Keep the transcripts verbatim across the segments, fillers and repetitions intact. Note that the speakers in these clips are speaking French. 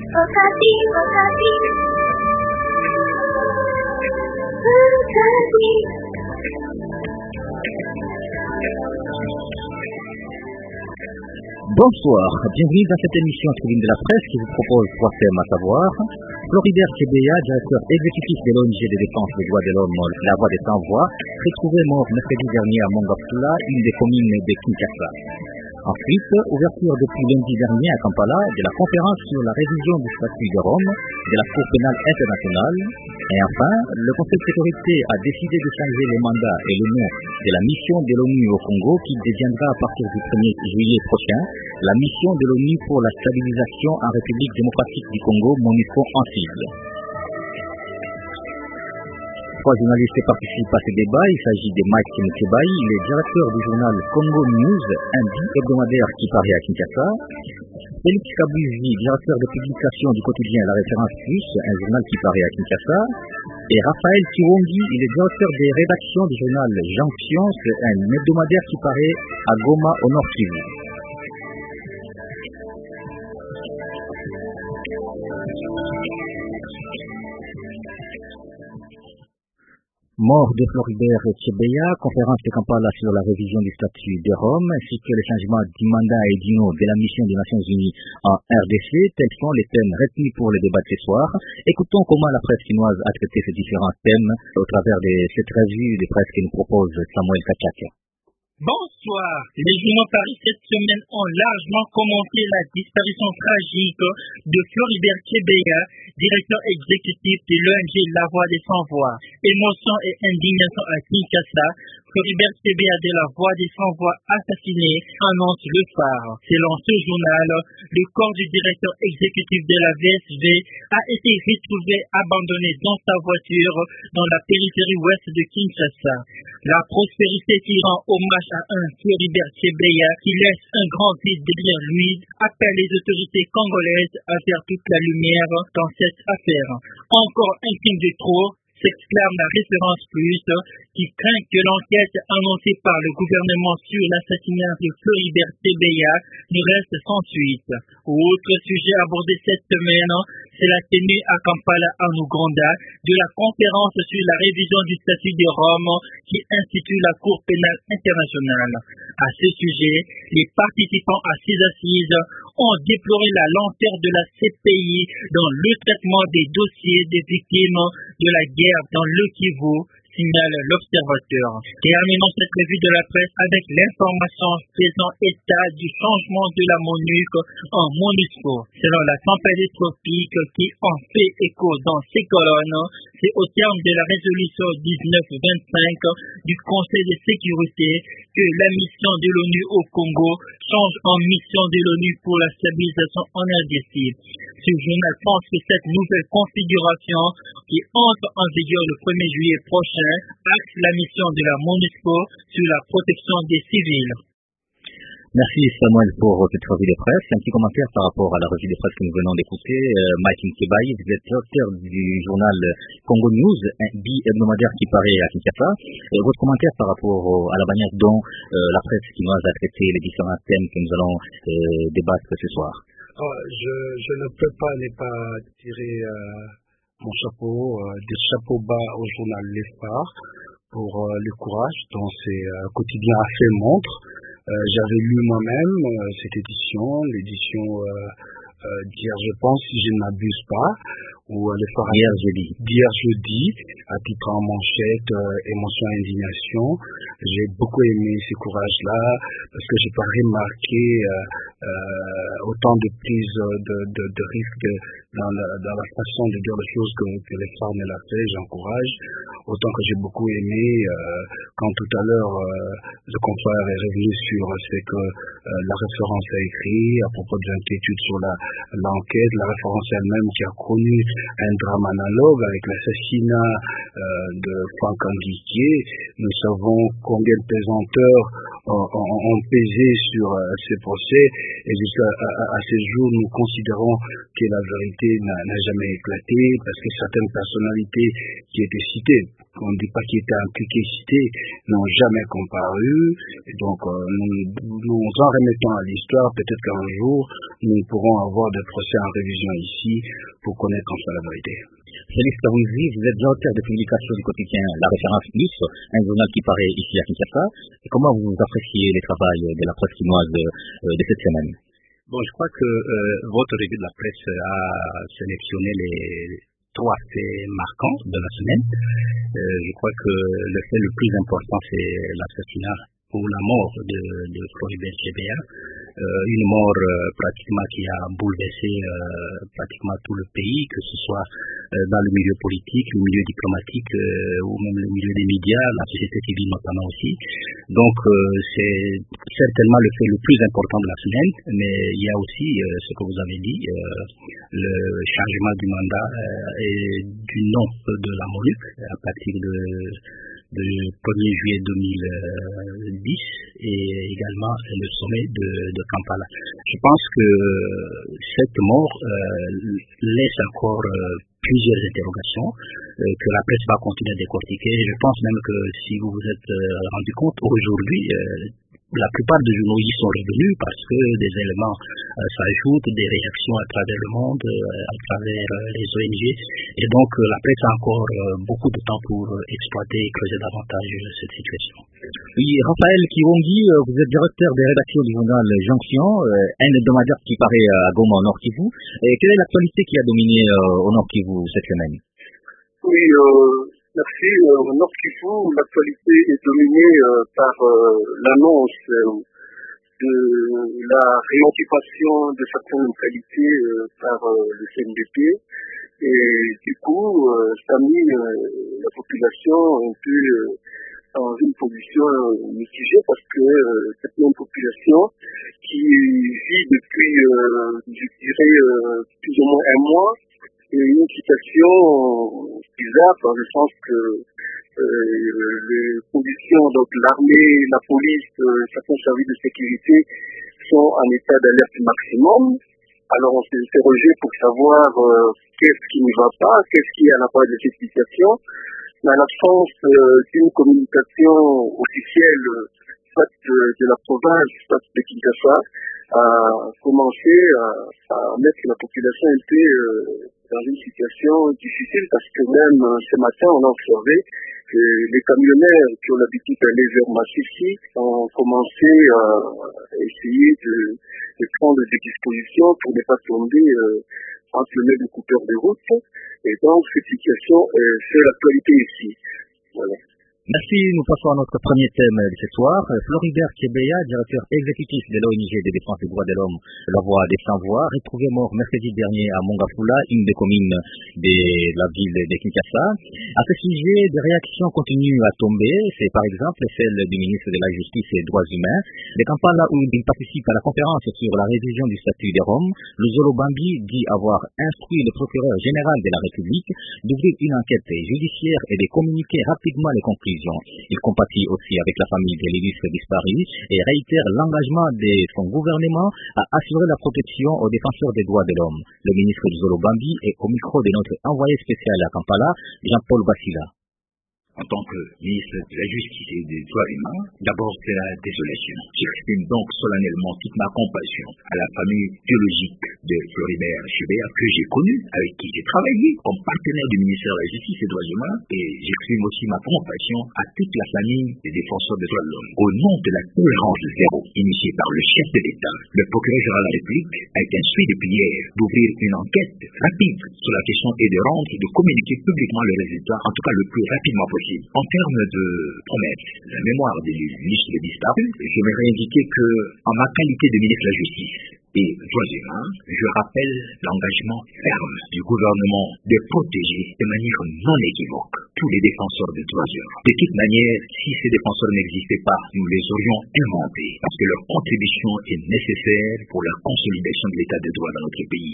Okapi, Okapi. Okapi. Bonsoir, bienvenue dans cette émission Tribune de la Presse qui vous propose trois thèmes à savoir Floribert Chebeya, directeur exécutif de l'O N G de défense des droits de l'homme, La Voix des Sans-Voix, retrouvé mort mercredi dernier à Mongafula, une des communes de Kinshasa. Ensuite, ouverture depuis lundi dernier à Kampala de la conférence sur la révision du statut de Rome de la Cour pénale internationale. Et enfin, le Conseil de sécurité a décidé de changer les mandats et le nom de la mission de l'ONU au Congo qui deviendra à partir du premier juillet prochain la mission de l'ONU pour la stabilisation en République démocratique du Congo, MONUSCO en sigle. Trois journalistes participent à ce débat. Il s'agit de Mike Mkebai, le directeur du journal Congo News, un bi-hebdomadaire qui paraît à Kinshasa. Félix Kabuzi, directeur de publication du quotidien La Référence Plus, un journal qui paraît à Kinshasa. Et Raphaël Kiwongi, il est directeur des rédactions du journal Jonction, un hebdomadaire qui paraît à Goma au Nord Kivu. Mort de Floribert Chebeya, conférence de Kampala sur la révision du statut de Rome, ainsi que le changement du mandat et du nom de la mission des Nations Unies en R D C, tels sont les thèmes retenus pour le débat de ce soir. Écoutons comment la presse chinoise a traité ces différents thèmes au travers de cette revue de presse que nous propose Samuel Kachak. Bonsoir. Les journaux Paris cette semaine ont largement commenté la disparition tragique de Floribert Chebeya, directeur exécutif de l'O N G La Voix des Sans-Voix. Émotion et indignation à Kinshasa. Floribert Chebeya de La Voix des Sans-Voix assassiné, annonce le phare. Selon ce journal, le corps du directeur exécutif de la V S V a été retrouvé abandonné dans sa voiture dans la périphérie ouest de Kinshasa. La prospérité qui rend hommage à un Floribert Chebeya qui laisse un grand vide derrière lui appelle les autorités congolaises à faire toute la lumière dans cette affaire. Encore un crime de trop, s'exclame la Référence Plus, qui craint que l'enquête annoncée par le gouvernement sur l'assassinat de Floribert Chebeya ne reste sans suite. Autre sujet abordé cette semaine, c'est la tenue à Kampala en Ouganda de la conférence sur la révision du statut de Rome qui institue la Cour pénale internationale. À ce sujet, les participants à ces assises ont déploré la lenteur de la C P I dans le traitement des dossiers des victimes de la guerre dans le Kivu, signale l'Observateur. Terminons cette revue de la presse avec l'information faisant état du changement de la MONUSCO en MONUSCO. Selon la tempête tropique qui en fait écho dans ces colonnes, c'est au terme de la résolution dix-neuf vingt-cinq du Conseil de sécurité que la mission de l'ONU au Congo change en mission de l'ONU pour la stabilisation en R D C. Ce journal pense que cette nouvelle configuration qui entre en vigueur le premier juillet prochain axe la mission de la MONUSCO sur la protection des civils. Merci Samuel pour cette revue de presse. Un petit commentaire par rapport à la revue de presse que nous venons d'écouter. Euh, Mike Mkebai, vous êtes directeur du journal Congo News, un bi-hebdomadaire qui paraît à Kinshasa. Euh, votre commentaire par rapport au, à la manière dont euh, la presse chinoise a traité les différents thèmes que nous allons euh, débattre ce soir. Oh, je, je ne peux pas ne pas tirer euh, mon chapeau, euh, des chapeaux bas au journal L'Espoir pour euh, le courage dont ces euh, quotidiens a fait montre. Euh, j'avais lu moi-même euh, cette édition, l'édition euh, euh, d'hier, je pense, si je ne m'abuse pas, ou euh, l'effort d'hier jeudi. D'hier jeudi, à titre en manchette, euh, émotion et indignation. J'ai beaucoup aimé ce courage-là, parce que j'ai pas remarqué euh, euh, autant de prise de, de, de risque dans la, dans la façon de dire les choses que, que les femmes l'a fait. J'encourage. Autant que j'ai beaucoup aimé euh, quand tout à l'heure euh, le confrère est revenu sur ce que euh, la référence a écrit à propos de l'inquiétude sur la, l'enquête, la référence elle-même qui a connu un drame analogue avec l'assassinat euh, de Franck Anguiquier. Nous savons combien de pesanteurs ont, ont, ont pesé sur euh, ces procès et jusqu'à à, à ces jours nous considérons que la vérité n'a, n'a jamais éclaté parce que certaines personnalités qui étaient citées on ne dit pas qu'ils étaient impliqués, cités, n'ont jamais comparu. Et donc, euh, nous, nous en remettons à l'histoire, peut-être qu'un jour, nous pourrons avoir des procès en révision ici pour connaître enfin la vérité. Félix Karouzi, vous êtes directeur de publication du quotidien La Référence Plus, un journal qui paraît ici à Kinshasa. Et comment vous appréciez les travaux de la presse chinoise de, de cette semaine? Bon, je crois que euh, votre revue de la presse a sélectionné les trois faits marquants de la semaine. Euh, je crois que le fait le plus important, c'est l'assassinat ou la mort de, de Floribert Chebeya. Euh, une mort euh, pratiquement qui a bouleversé euh, pratiquement tout le pays, que ce soit euh, dans le milieu politique, le milieu diplomatique euh, ou même le milieu des médias, la société civile notamment aussi. Donc euh, c'est certainement le fait le plus important de la semaine, mais il y a aussi euh, ce que vous avez dit, euh, le changement du mandat euh, et du nom de la MONUC à partir de du premier juillet deux mille dix et également le sommet de, de Kampala. Je pense que cette mort euh, laisse encore euh, plusieurs interrogations euh, que la presse va continuer à décortiquer. Je pense même que si vous vous êtes euh, rendu compte aujourd'hui, euh, la plupart des journaux y sont revenus parce que des éléments euh, s'ajoutent, des réactions à travers le monde, euh, à travers euh, les O N G. Et donc euh, la presse a encore euh, beaucoup de temps pour euh, exploiter et creuser davantage euh, cette situation. Oui, Raphaël Kiwongi, euh, vous êtes directeur des rédactions du journal Jonction, euh, un hebdomadaire qui paraît à Goma au Nord Kivu. Et quelle est l'actualité qui a dominé euh, au Nord Kivu cette semaine? Oui, euh... Merci. Au Nord Kivu, l'actualité est dominée euh, par euh, l'annonce euh, de la réoccupation de certaines localités euh, par euh, le C N D P. Et du coup, euh, ça a mis euh, la population un peu euh, dans une position mitigée parce que euh, cette même population qui vit depuis, euh, je dirais, euh, plus ou moins un mois, et une situation bizarre dans le sens que euh, les conditions, donc l'armée, la police, euh, certains services de sécurité sont en état d'alerte maximum. Alors on s'est interrogé pour savoir euh, qu'est-ce qui ne va pas, qu'est-ce qui est à la base de cette situation. Mais à l'absence euh, d'une communication officielle, soit de, de la province, soit de Kinshasa, a commencé à, à mettre la population un peu euh, dans une situation difficile parce que même euh, ce matin, on a observé que les camionnaires qui ont l'habitude d'aller vers Massissi ont commencé à essayer de, de prendre des dispositions pour ne pas tomber euh, entre le nez du coupeur de route. Et donc, cette situation euh, fait l'actualité ici. Voilà. Merci, nous passons à notre premier thème de ce soir. Floribert Chebeya, directeur exécutif de l'O N G de défense des droits de l'homme, La Voix des Sans-Voix, retrouvé mort mercredi dernier à Mongafula, une des communes de la ville de Kinshasa. À ce sujet, des réactions continuent à tomber. C'est par exemple celle du ministre de la Justice et des Droits Humains. De Kampala, où il participe à la conférence sur la révision du statut des Roms, le Zolo Bambi dit avoir instruit le procureur général de la République d'ouvrir une enquête judiciaire et de communiquer rapidement les conclusions. Il compatit aussi avec la famille de l'illustre disparu et réitère l'engagement de son gouvernement à assurer la protection aux défenseurs des droits de l'homme. Le ministre du Zolo Bambi est au micro de notre envoyé spécial à Kampala, Jean-Paul Bassila. En tant que ministre de la Justice et des Droits humains, d'abord c'est la désolation. J'exprime donc solennellement toute ma compassion à la famille biologique de Floribert Chebeya que j'ai connue, avec qui j'ai travaillé comme partenaire du ministère de la Justice et des Droits humains, et j'exprime aussi ma compassion à toute la famille des défenseurs des droits de l'homme. Au nom de la tolérance zéro initiée par le chef de l'État, le procureur général de la République a été instruit depuis hier d'ouvrir une enquête rapide sur la question et de rendre et de communiquer publiquement les résultats, en tout cas le plus rapidement possible. En termes de promesses, la mémoire des listes de disparus, j'aimerais indiquer que, en ma qualité de ministre de la Justice et droits humains, je rappelle l'engagement ferme du gouvernement de protéger de manière non équivoque tous les défenseurs des droits humains. De toute manière, si ces défenseurs n'existaient pas, nous les aurions inventés, parce que leur contribution est nécessaire pour la consolidation de l'état de droit dans notre pays.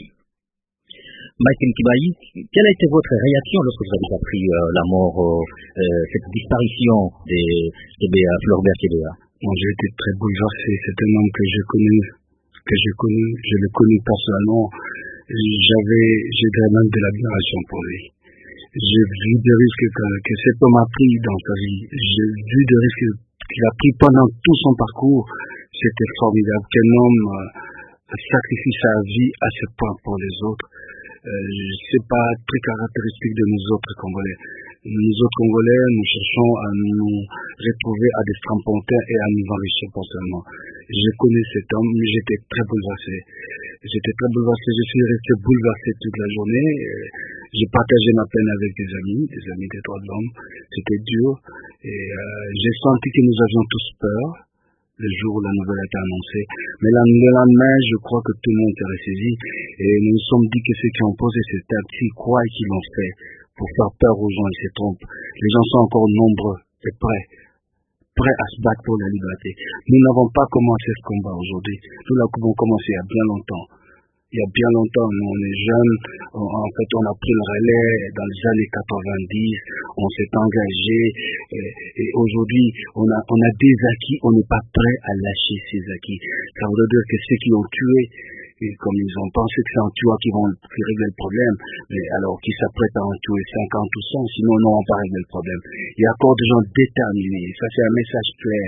Michael Kibayi, quelle a été votre réaction lorsque vous avez appris euh, la mort, euh, cette disparition de Chebeya, Floribert Chebeya? Bon, j'ai été très bouleversé. C'est un homme que j'ai connu, que j'ai connu, je l'ai connu personnellement. J'avais, j'ai vraiment de l'admiration pour lui. J'ai vu des risques que, que cet homme a pris dans sa vie. J'ai vu des risques qu'il a pris pendant tout son parcours. C'était formidable qu'un homme euh, sacrifie sa vie à ce point pour les autres. Euh, c'est pas très caractéristique de nous autres Congolais. Nous autres Congolais, nous cherchons à nous retrouver à des strapontins et à nous enrichir personnellement. Je connais cet homme, mais j'étais très bouleversé. J'étais très bouleversé, je suis resté bouleversé toute la journée. J'ai partagé ma peine avec des amis, des amis des droits de l'homme. C'était dur. Et euh, j'ai senti que nous avions tous peur le jour où la nouvelle a été annoncée. Mais le lendemain, je crois que tout le monde s'est ressaisi. Et nous nous sommes dit que ceux qui ont posé cet acte, ils croient qu'ils l'ont fait pour faire peur aux gens, ils se trompent. Les gens sont encore nombreux et prêts. prêts à se battre pour la liberté. Nous n'avons pas commencé ce combat aujourd'hui. Nous l'avons commencé il y a bien longtemps. Il y a bien longtemps, nous on est jeunes, en fait on a pris le relais dans les années quatre-vingt-dix, on s'est engagé et, et aujourd'hui on a, on a des acquis, on n'est pas prêt à lâcher ces acquis. Ça veut dire que ceux qui ont tué, et comme ils ont pensé que c'est en tuant qu'ils vont régler le problème, mais alors qu'ils s'apprêtent à en tuer cinquante ou cent, sinon ils n'auront pas réglé le problème. Il y a encore des gens déterminés, ça c'est un message clair,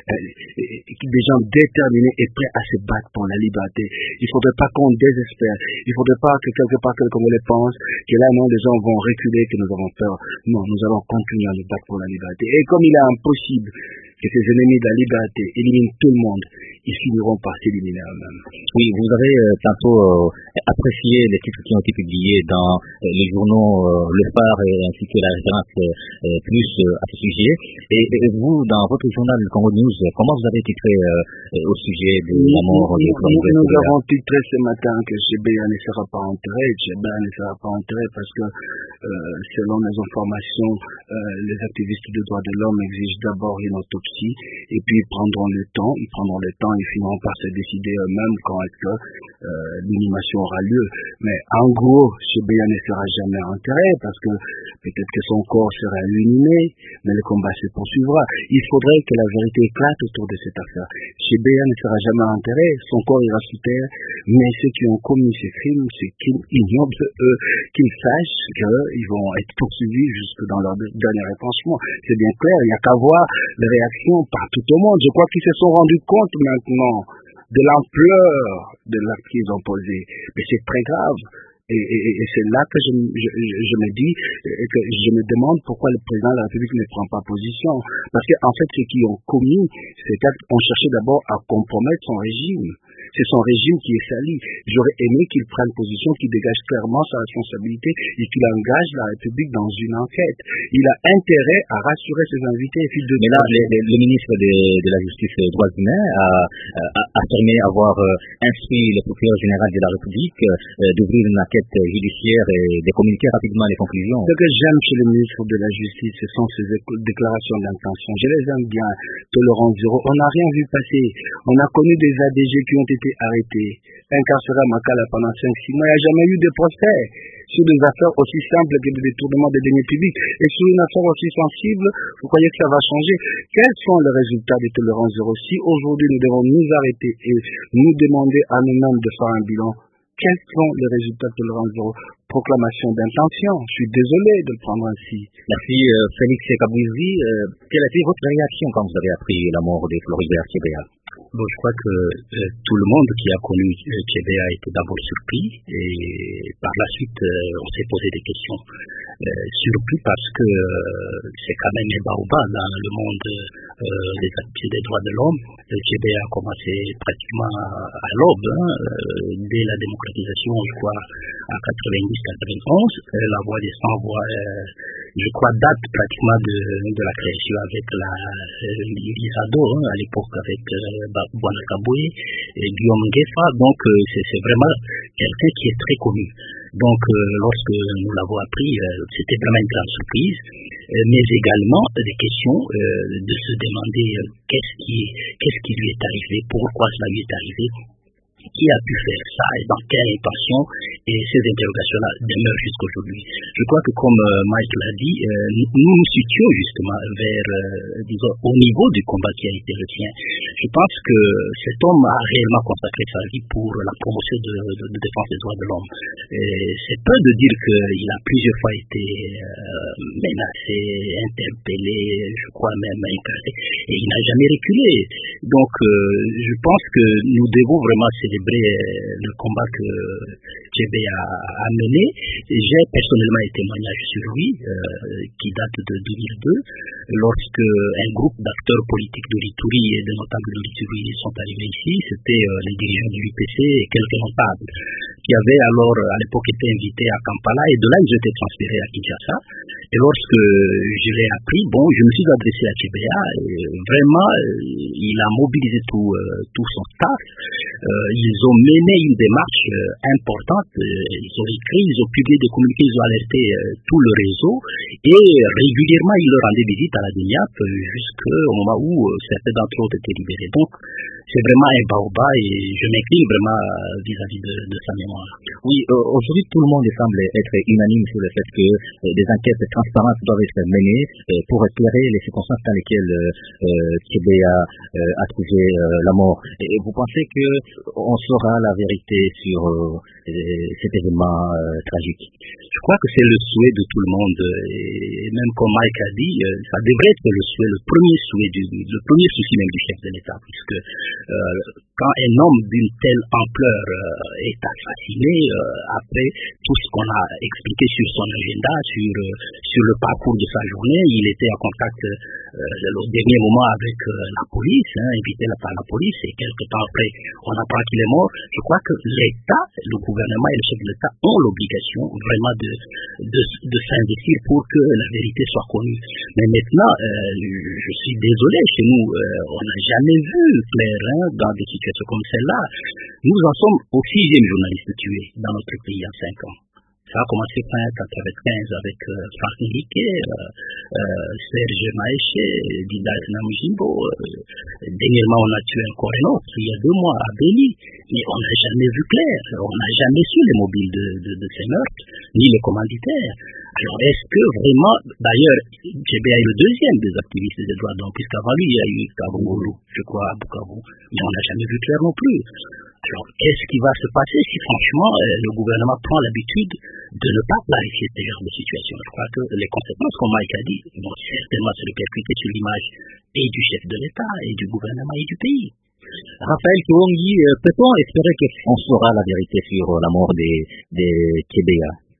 des gens déterminés et prêts à se battre pour la liberté. Il ne faudrait pas qu'on désespère, il ne faudrait pas que quelque part que comme on les pense, que là non, les gens vont reculer, que nous avons peur. Non, nous allons continuer à nous battre pour la liberté. Et comme il est impossible que ces ennemis de la liberté éliminent tout le monde, ils finiront par s'éliminer eux-mêmes. Oui, vous avez euh, tantôt euh, apprécié les titres qui ont été publiés dans euh, les journaux euh, Le Phare et ainsi que la référence euh, plus euh, à ce sujet. Et, et vous, dans votre journal Congo News, comment vous avez titré euh, au sujet de la mort de Floribert Nous, nous avons titré ce matin que G B A ne sera pas enterré. G B A ne sera pas enterré parce que euh, selon les informations, euh, les activistes des droits de l'homme exigent d'abord une autopsie et puis ils prendront le temps, ils prendront le temps, ils finiront par se décider eux-mêmes quand est-ce que euh, l'inhumation aura lieu. Mais en gros, G B A ne sera jamais enterré parce que peut-être que son corps sera inhumé, mais le combat se poursuivra. Il faudrait que la vérité éclate autour de cette affaire. G B A ne sera jamais enterré, son corps ira sous terre, mais ceux qui ont commis ces crimes, c'est qu'ils ignorent de eux, qu'ils sachent qu'ils vont être poursuivis jusque dans leur dernier retranchement. C'est bien clair, il n'y a qu'à voir les réactions partout au monde. Je crois qu'ils se sont rendus compte maintenant de l'ampleur de l'acte qu'ils ont posé. Mais c'est très grave. Et, et, et c'est là que je, je, je me dis, que je me demande pourquoi le président de la République ne prend pas position. Parce qu'en fait, ceux qui ont commis cet acte ont cherché d'abord à compromettre son régime. C'est son régime qui est sali. J'aurais aimé qu'il prenne position, qu'il dégage clairement sa responsabilité et qu'il engage la République dans une enquête. Il a intérêt à rassurer ses invités. De Mais là, le, le, le ministre de, de la Justice et des Droits humains a, a affirmé avoir euh, instruit le procureur général de la République euh, d'ouvrir une enquête judiciaire et de communiquer rapidement les conclusions. Ce que j'aime chez le ministre de la Justice, ce sont ses déclarations d'intention. Je les aime bien. Tolérance zéro. On n'a rien vu passer. On a connu des A D G qui ont été arrêtés, incarcérés à Makala pendant cinq six mois. Il n'y a jamais eu de procès sur des affaires aussi simples que le détournement des deniers publics. Et sur une affaire aussi sensible, vous croyez que ça va changer? Quels sont les résultats de Tolérance zéro? Si aujourd'hui nous devons nous arrêter et nous demander à nous-mêmes de faire un bilan, quels sont les résultats de Tolérance zéro? Proclamation d'intention. Je suis désolé de le prendre ainsi. Merci euh, Félix Kabouzi. Euh, quelle a été votre réaction quand vous avez appris la mort de Floribert Chebeya? Bon, je crois que euh, tout le monde qui a connu euh, Chebeya a été d'abord surpris et par la suite euh, on s'est posé des questions. Euh, surpris parce que euh, c'est quand même un baobab dans le monde euh, des activités des droits de l'homme. Le Chebeya a commencé pratiquement à, à l'aube, hein, euh, dès la démocratisation, je crois, en quatre-vingt-dix quatre-vingt-onze. Euh, la voix des sans-voix, euh, je crois, date pratiquement de, de la création avec la euh, l'ISADO, hein, à l'époque avec euh, Bwana Kaboué et Guillaume Ngefa. Donc euh, c'est, c'est vraiment quelqu'un qui est très connu. Donc euh, lorsque nous l'avons appris, euh, c'était vraiment une grande surprise, euh, mais également des questions euh, de se demander euh, qu'est-ce qui qu'est-ce qui lui est arrivé, pourquoi cela lui est arrivé. qui a pu faire ça et dans quelle intention, et ces interrogations-là demeurent jusqu'aujourd'hui. Je crois que comme euh, Mike l'a dit, euh, nous nous situons justement vers, euh, disons, au niveau du combat qui a été le sien. Je pense que cet homme a réellement consacré sa vie pour la promotion de, de, de défense des droits de l'homme. Et c'est peu de dire qu'il a plusieurs fois été euh, menacé, interpellé, je crois même incarcéré, et il n'a jamais reculé. Donc, euh, je pense que nous devons vraiment célébrer le combat que Tchébé a, a mené. J'ai personnellement un témoignage sur lui, euh, qui date de deux mille deux, lorsque un groupe d'acteurs politiques de l'Ituri et de notables de l'Ituri sont arrivés ici. C'était euh, les dirigeants du U P C et quelques notables qui avaient alors, à l'époque, été invités à Kampala, et de là, ils étaient transférés à Kinshasa. Et lorsque je l'ai appris, bon, je me suis adressé à Tchébé, et vraiment, il a mobilisé tout, euh, tout son staff. Euh, ils ont mené une démarche euh, importante. Ils ont écrit, ils ont publié des communiqués, ils ont alerté euh, tout le réseau, et régulièrement, ils leur rendaient visite à la D I A P euh, jusqu'au moment où euh, certains d'entre eux ont été libérés. Donc, c'est vraiment un baobab, et je m'incline vraiment vis-à-vis de, de sa mémoire. Oui, euh, aujourd'hui, tout le monde semble être unanime sur le fait que euh, des enquêtes transparentes doivent être menées euh, pour éclairer les circonstances dans lesquelles euh, Tchébé a, euh, a trouvé euh, la mort. Et, et vous pensez que on saura la vérité sur euh, cet événement euh, tragique? Je crois que c'est le souhait de tout le monde, et même comme Mike a dit, ça devrait être le souhait, le premier souhait, du, le premier souci même du chef de l'État, puisque euh, quand un homme d'une telle ampleur euh, est assassiné, euh, après tout ce qu'on a expliqué sur son agenda, sur, euh, sur le parcours de sa journée, il était en contact euh, au dernier moment avec euh, la police, hein, invité par la police, et quelques temps après, on apprend qu'il est mort. Je crois que l'État, le gouvernement et le chef de l'État ont l'obligation vraiment de, de, de s'investir pour que la vérité soit connue. Mais maintenant, euh, je suis désolé, chez nous, euh, on n'a jamais vu clair, hein, dans des situations comme celle-là. Nous en sommes au sixième journaliste tué dans notre pays en cinq ans. Ça a commencé fin quatre-vingt-quinze avec euh, Franck Nike, euh, euh, Serge Maéché, Didas Namujimbo. Euh, dernièrement, on a tué encore un autre, il y a deux mois, à Béni. Mais on n'a jamais vu clair. On n'a jamais su les mobiles de, de, de ces meurtres, ni les commanditaires. Alors, est-ce que vraiment, d'ailleurs, Tchébé est le deuxième des activistes des droits de l'homme, puisqu'avant lui, il y a eu Kabongolo, je crois, à Bukavu. Mais on n'a jamais vu clair non plus. Alors, qu'est-ce qui va se passer si franchement euh, le gouvernement prend l'habitude de ne pas clarifier ce genre de situation? Je crois que les conséquences, comme Mike a dit, vont certainement se répercuter sur l'image et du chef de l'État, et du gouvernement, et du pays. Raphaël Kiwongi, euh, peut-on espérer qu'on saura la vérité sur euh, la mort des, des Tchébé?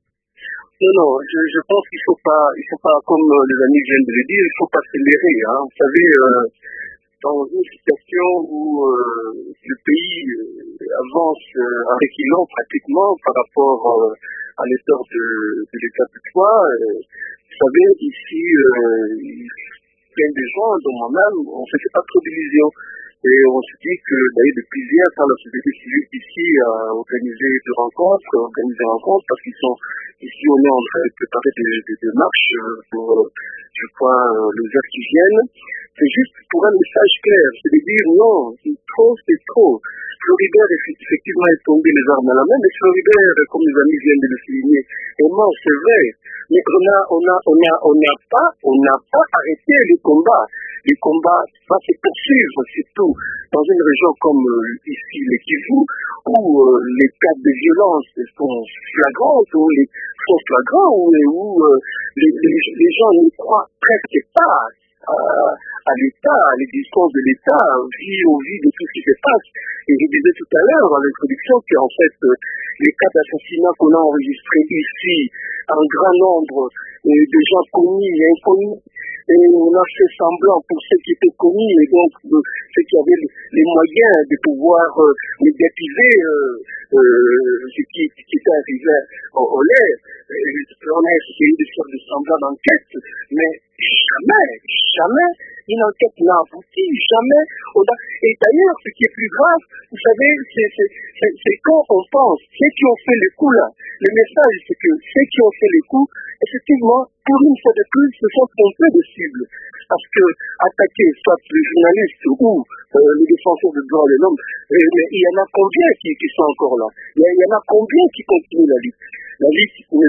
Non, non, je, je pense qu'il ne faut pas, il faut pas, comme euh, les amis viennent de le dire, il ne faut pas s'élever. Hein. Vous savez, euh, dans une situation où euh, le pays euh, avance euh, en reculant pratiquement par rapport euh, à l'essor de, de l'état de droit, euh, vous savez, ici, euh, plein de gens, dont moi-même, on ne se fait pas trop d'illusions. Et on se dit que d'ailleurs depuis hier, quand la société civile ici a organisé des rencontres, organisé des rencontres, parce qu'ils sont ici, on est en train de préparer des, des, des marches pour, je crois, les heures qui viennent. C'est juste pour un message clair, c'est de dire non, c'est trop, c'est trop. Floribert effectivement est tombé les armes à la main, mais Floribert, comme les amis viennent de le souligner, est mort, c'est vrai. Mais on a, on a, on a, on n'a pas, on n'a pas arrêté les combats. Les combats vont se poursuivre, surtout dans une région comme euh, ici, le Kivu, où euh, les cas de violence sont flagrants, où les sont flagrants, où, où euh, les, les, les gens ne croient presque pas à, à l'État, à l'existence de l'État, au vu, au vu de tout ce qui se passe. Et je disais tout à l'heure, dans l'introduction, qu'en fait, euh, les cas d'assassinat qu'on a enregistrés ici, un grand nombre euh, de gens connus et inconnus, et on a fait semblant pour ceux qui étaient connus, et donc euh, ceux qui avaient les moyens de pouvoir euh, médiatiser euh, euh, ce qui, qui était arrivé au, au l'air. On a essayé de faire des semblants d'enquête, mais jamais, jamais une enquête n'a abouti jamais. Et d'ailleurs, ce qui est plus grave, vous savez, c'est, c'est, c'est, c'est quand on pense, ceux qui ont fait le coup là, le message c'est que ceux qui ont fait le coup, effectivement, pour une fois de plus, se sont trompés de cible. Parce que attaquer soit les journalistes ou euh, les défenseurs des droits de l'homme, euh, mais il y en a combien qui, qui sont encore là? Il y, a, il y en a combien qui continuent la lutte? La lutte ne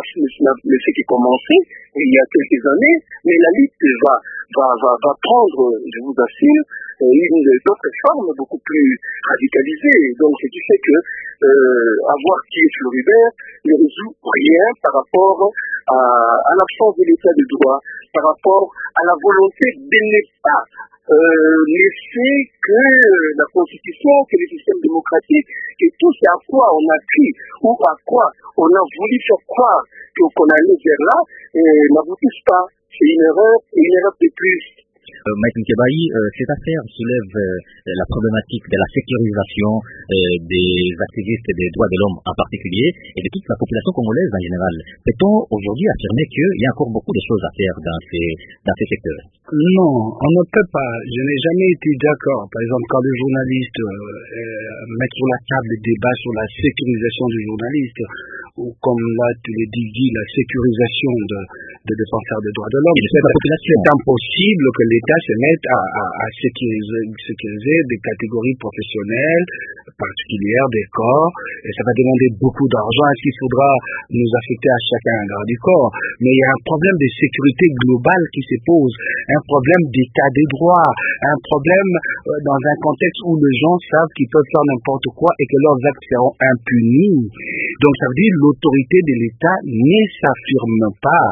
fait que commencer il y a quelques années, mais la lutte va, va, va, va prendre, je vous assure, une d'autres formes beaucoup plus radicalisées. Donc, ce qui fait que euh, avoir qui est Floribert ne résout rien par rapport à, à l'absence de l'état de droit, par rapport à la volonté de ne pas euh, laisser que la Constitution, que le système démocratique, que tout ce à quoi on a cru ou à quoi on a voulu faire croire qu'on allait vers là, euh, n'aboutisse pas. C'est une erreur et une erreur de plus. Euh, Mike Nkebayi, euh, cette affaire soulève euh, la problématique de la sécurisation euh, des activistes des droits de l'homme en particulier et de toute la population congolaise en général. Peut-on aujourd'hui affirmer qu'il y a encore beaucoup de choses à faire dans ces, dans ces secteurs? Non, on ne peut pas. Je n'ai jamais été d'accord. Par exemple, quand les journalistes euh, euh, mettent sur la table des débats sur la sécurisation des journalistes, ou comme là tu l'as dit, la sécurisation de, de défenseurs des droits de l'homme, c'est, c'est impossible que l'État se mette à, à, à sécuriser, sécuriser des catégories professionnelles particulières, des corps, et ça va demander beaucoup d'argent. Est-ce qu'il faudra nous affecter à chacun un garde du corps? Mais il y a un problème de sécurité globale qui se pose, un problème d'état des droits, un problème euh, dans un contexte où les gens savent qu'ils peuvent faire n'importe quoi et que leurs actes seront impunis. Donc ça veut dire que l'autorité de l'État ne s'affirme pas.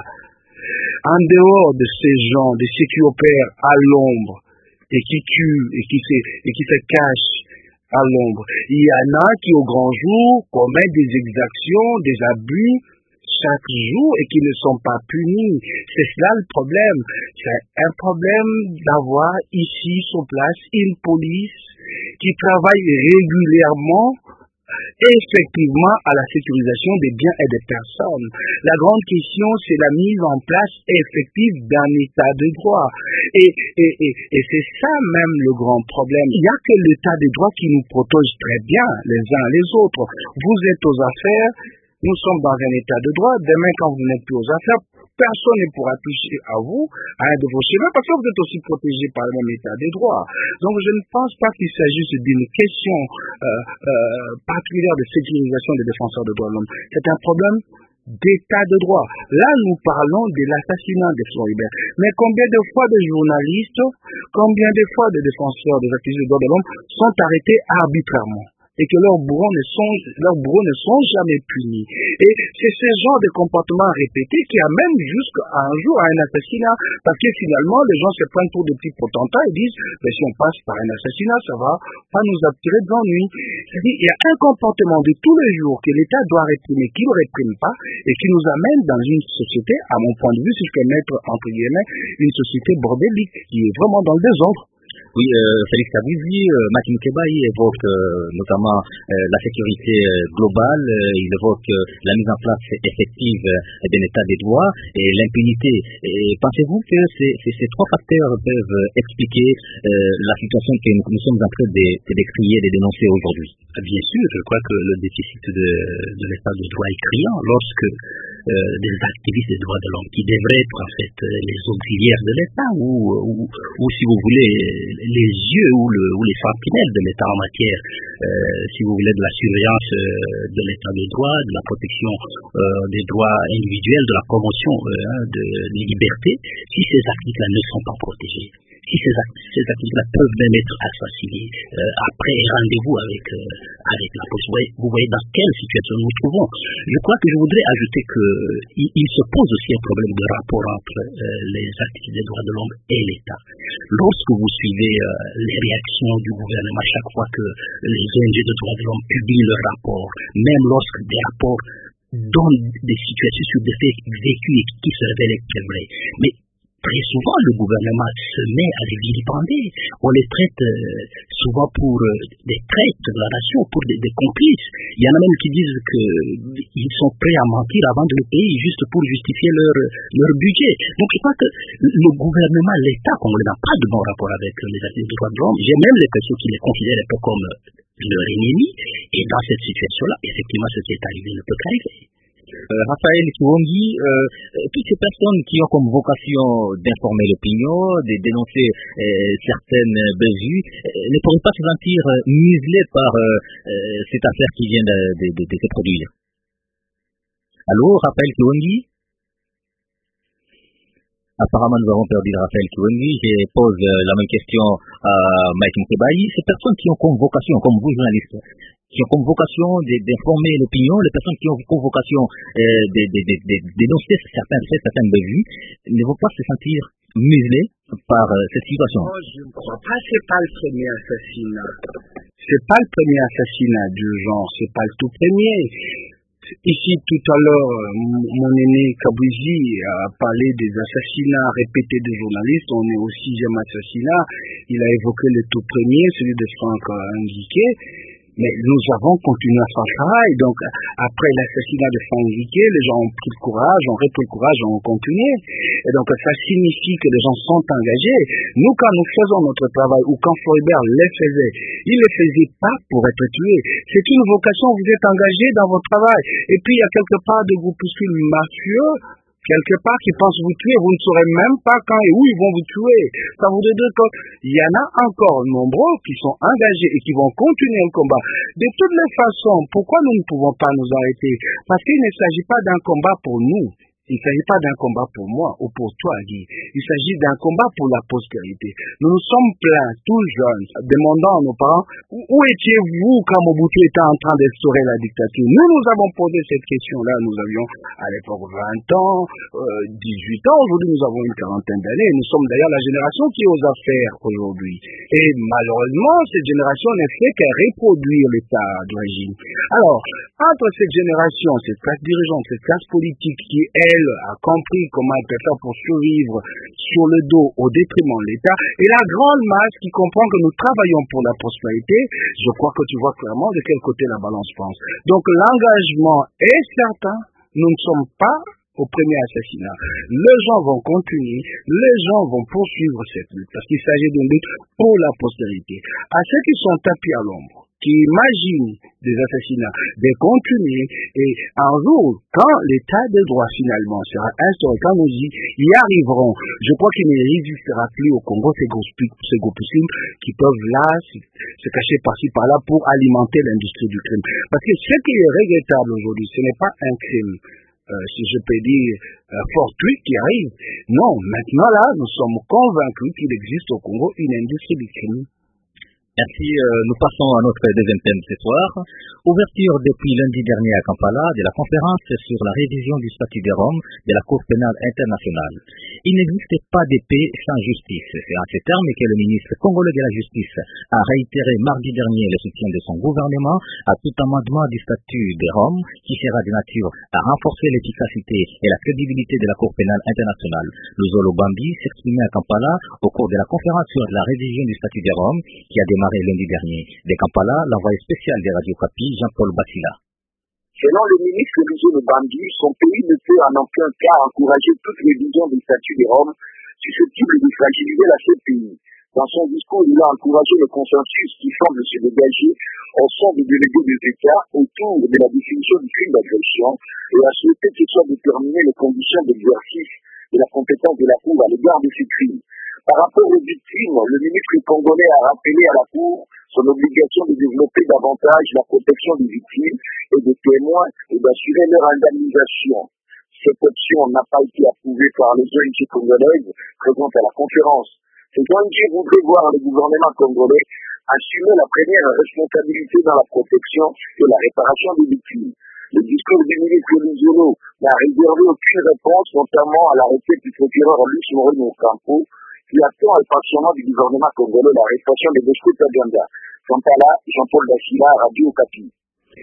En dehors de ces gens, de ceux qui opèrent à l'ombre et qui tuent et qui se, et qui se cachent à l'ombre, il y en a qui au grand jour commettent des exactions, des abus chaque jour et qui ne sont pas punis. C'est cela le problème. C'est un problème d'avoir ici sur place une police qui travaille régulièrement effectivement à la sécurisation des biens et des personnes. La grande question, c'est la mise en place effective d'un état de droit. Et, et, et, et c'est ça même le grand problème. Il n'y a que l'état de droit qui nous protège très bien les uns les autres. Vous êtes aux affaires, nous sommes dans un état de droit. Demain, quand vous n'êtes plus aux affaires, personne ne pourra toucher à vous, à un de vos chemins, parce que vous êtes aussi protégé par le même état des droits. Donc je ne pense pas qu'il s'agisse d'une question euh, euh, particulière de sécurisation des défenseurs des droits de l'homme. C'est un problème d'état de droit. Là, nous parlons de l'assassinat de Floribert. Mais combien de fois de journalistes, combien de fois de défenseurs des activistes des droits de l'homme sont arrêtés arbitrairement et que leurs bourreaux ne sont, leurs bourreaux ne sont jamais punis. Et c'est ce genre de comportement répété qui amène jusqu'à un jour à un assassinat. Parce que finalement, les gens se prennent pour des petits potentats et disent, mais si on passe par un assassinat, ça va pas nous attirer de l'ennui. C'est-à-dire, il y a un comportement de tous les jours que l'État doit réprimer, qui ne réprime pas, et qui nous amène dans une société, à mon point de vue, si je peux mettre entre guillemets, une société bordélique, qui est vraiment dans le désordre. Oui, euh, Félix Kabuzi, euh, Mike Nkebayi évoque euh, notamment euh, la sécurité euh, globale, euh, il évoque euh, la mise en place effective euh, d'un état des droits et l'impunité. Et pensez-vous que ces, ces, ces trois facteurs peuvent expliquer euh, la situation que nous, nous sommes en train de, de décrier, de dénoncer aujourd'hui? Bien sûr, je crois que le déficit de, de l'état de droit est criant lorsque euh, des activistes des droits de l'homme qui devraient être en fait les auxiliaires de l'État ou, ou, ou si vous voulez les yeux ou, le, ou les sentinelles de l'État en matière, euh, si vous voulez, de la surveillance euh, de l'État de droit, de la protection euh, des droits individuels, de la promotion euh, de, des libertés, si ces articles-là ne sont pas protégés, si ces, ces articles-là peuvent même être assassinés euh, après rendez-vous avec, euh, avec la police. Vous voyez, vous voyez dans quelle situation nous nous trouvons. Je crois que je voudrais ajouter qu'il il se pose aussi un problème de rapport entre euh, les activistes des droits de l'homme et l'État. Lorsque vous suivez euh, les réactions du gouvernement chaque fois que les O N G de droits de l'homme publient leurs rapports, même lorsque des rapports donnent des situations sur des faits vécus et qui se révèlent être vrais. Mais très souvent, le gouvernement se met à les vilipender. On les traite euh, souvent pour euh, des traîtres de la nation, pour des, des complices. Il y en a même qui disent qu'ils sont prêts à mentir avant de le payer juste pour justifier leur, leur budget. Donc je crois que le gouvernement, l'État, comme on n'a pas de bon rapport avec les activistes des droits de l'homme, j'ai même l'impression qu'ils les considèrent un peu comme leur ennemi. Et dans cette situation-là, effectivement, ce qui est arrivé ne peut qu'arriver. Euh, Raphaël Kiwongi, euh, toutes ces personnes qui ont comme vocation d'informer l'opinion, de dénoncer euh, certaines bévues, euh, ne pourraient pas se sentir euh, muselées par euh, euh, cette affaire qui vient de, de, de, de se produire. Allô, Raphaël Kiwongi? Apparemment, nous avons perdu Raphaël Kiwongi. Je pose euh, la même question à Mike Mkebayi. Ces personnes qui ont comme vocation, comme vous journalistes, qui ont comme vocation d'informer l'opinion, les personnes qui ont comme vocation euh, de, de, de, de dénoncer certains faits, certaines bévues, ne vont pas se sentir muselés par euh, cette situation. Non, je ne crois pas. C'est pas le premier assassinat. C'est pas le premier assassinat du genre. C'est pas le tout premier. Ici, tout à l'heure, mon aîné Kabouzi a parlé des assassinats répétés des journalistes. On est au sixième assassinat. Il a évoqué le tout premier, celui de Franck Ndiké. Mais nous avons continué à faire le travail. Donc, après l'assassinat de Franck Ndiké, les gens ont pris le courage, ont repris le courage, ont continué. Et donc, ça signifie que les gens sont engagés. Nous, quand nous faisons notre travail, ou quand Floribert les faisait, il ne les faisait pas pour être tué. C'est une vocation, vous êtes engagé dans votre travail. Et puis, il y a quelque part de groupuscules mafieux, quelque part qui pensent vous tuer, vous ne saurez même pas quand et où ils vont vous tuer. Ça veut dire qu'il y en a encore nombreux qui sont engagés et qui vont continuer le combat. De toutes les façons, pourquoi nous ne pouvons pas nous arrêter? Parce qu'il ne s'agit pas d'un combat pour nous. Il ne s'agit pas d'un combat pour moi ou pour toi, Guy. Il s'agit d'un combat pour la postérité. Nous nous sommes pleins, tous jeunes, demandant à nos parents, où étiez-vous quand Mobutu était en train d'instaurer la dictature? Nous, nous avons posé cette question-là. Nous avions à l'époque vingt ans, euh, dix-huit ans. Aujourd'hui, nous avons une quarantaine d'années. Nous sommes d'ailleurs la génération qui est aux affaires aujourd'hui. Et malheureusement, cette génération n'a fait qu'à reproduire l'état de régime. Alors, entre cette génération, cette classe dirigeante, cette classe politique qui, elle, a compris comment elle peut faire pour survivre sur le dos au détriment de l'État, et la grande masse qui comprend que nous travaillons pour la prospérité, je crois que tu vois clairement de quel côté la balance pense. Donc l'engagement est certain, nous ne sommes pas au premier assassinat. Les gens vont continuer, les gens vont poursuivre cette lutte, parce qu'il s'agit d'une lutte pour la postérité. À ceux qui sont tapis à l'ombre, qui imaginent des assassinats, de continuer, et un jour, quand l'état de droit finalement sera instauré, quand nous y arriverons, je crois qu'il ne résistera plus au Congo ces groupuscules qui peuvent là se cacher par-ci par-là pour alimenter l'industrie du crime. Parce que ce qui est regrettable aujourd'hui, ce n'est pas un crime, euh, si je peux dire, euh, fortuit qui arrive. Non, maintenant là, nous sommes convaincus qu'il existe au Congo une industrie du crime. Merci. Euh, nous passons à notre deuxième thème ce soir. Ouverture depuis lundi dernier à Kampala de la conférence sur la révision du statut des Roms de la Cour pénale internationale. Il n'existe pas de paix sans justice. C'est en ces termes que le ministre congolais de la Justice a réitéré mardi dernier le soutien de son gouvernement à tout amendement du statut des Roms qui sera de nature à renforcer l'efficacité et la crédibilité de la Cour pénale internationale. Luzolo Bambi s'exprimait à Kampala au cours de la conférence sur la révision du statut des Roms qui a démarré lundi dernier. De Kampala, l'envoyé spécial de Radio Kapi, Jean-Paul Bassila. Selon le ministre Luzolo Bambi, son pays ne peut en aucun cas encourager toute révision du statut des Roms susceptible de fragiliser la C P I. Dans son discours, il a encouragé le consensus qui semble se dégager au sein des délégués des États autour de la définition du crime d'agression et a souhaité qu'il soit déterminé les conditions d'exercice de la compétence de la Cour à l'égard de ces crimes. Par rapport aux victimes, le ministre congolais a rappelé à la Cour son obligation de développer davantage la protection des victimes et des témoins et d'assurer leur indemnisation. Cette option n'a pas été approuvée par les O N G congolaises présentes à la conférence. Ces O N G voudraient voir le gouvernement congolais assumer la première responsabilité dans la protection et la réparation des victimes. Le discours du ministre Luzolo n'a réservé aucune réponse, notamment à l'arrêté du procureur Luc Moreno Campo, qui attend impatiemment du gouvernement congolais l'arrestation de Bosco Ntaganda. Kampala, Jean-Paul Bassila, Radio Kapi.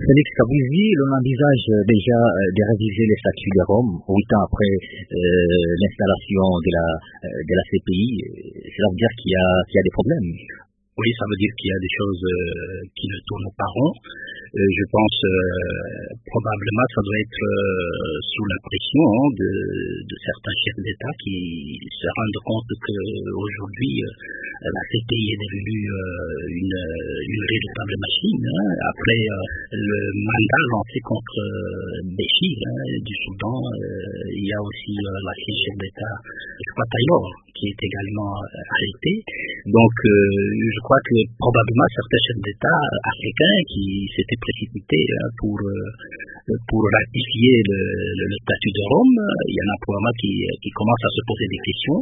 Félix Kabouzi, l'on envisage déjà de réviser les statuts de Rome, huit ans après euh, l'installation de la, de la C P I. Cela veut dire qu'il y a, qu'il y a des problèmes. Oui, ça veut dire qu'il y a des choses euh, qui ne tournent pas rond. Euh, je pense euh, probablement ça doit être euh, sous la pression hein, de, de certains chefs d'État qui se rendent compte qu'aujourd'hui euh, la C P I est devenue euh, une, une véritable machine. Hein. Après euh, le mandat lancé contre euh, Béchir hein, du Soudan, euh, il y a aussi euh, l'ancien chef d'État, je crois Taylor, qui est également euh, arrêté. Donc euh, je crois que probablement certains chefs d'État africains qui s'étaient précipités hein, pour euh, pour ratifier le, le, le statut de Rome, il y en a probablement qui, qui commencent à se poser des questions.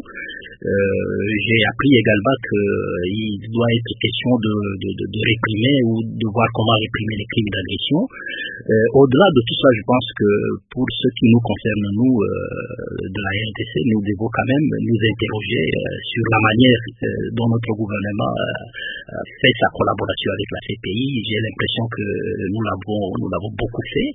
Euh, j'ai appris également qu'il doit être question de, de, de, de réprimer ou de voir comment réprimer les crimes d'agression. Euh, au-delà de tout ça, je pense que pour ce qui nous concerne, nous, euh, de la R D C, nous devons quand même nous interroger euh, sur la manière euh, dont notre gouvernement euh, fait sa collaboration avec la C P I. J'ai l'impression que nous l'avons, nous l'avons beaucoup fait.